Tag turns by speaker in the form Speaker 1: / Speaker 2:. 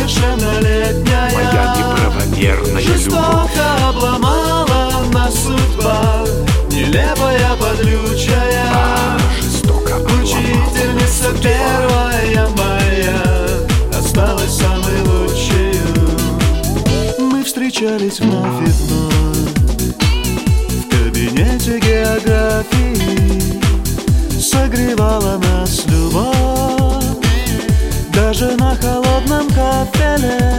Speaker 1: несовершеннолетняя.
Speaker 2: Моя неправомерная любовь.
Speaker 1: Жестоко обломала нас судьба, нелепая, подлючая.
Speaker 2: Жестоко обломала.
Speaker 1: Учительница первая моя осталась самой лучшей. Мы встречались вновь и вновь в кабинете географии. Согревала нас любовь даже на холодном кафеле.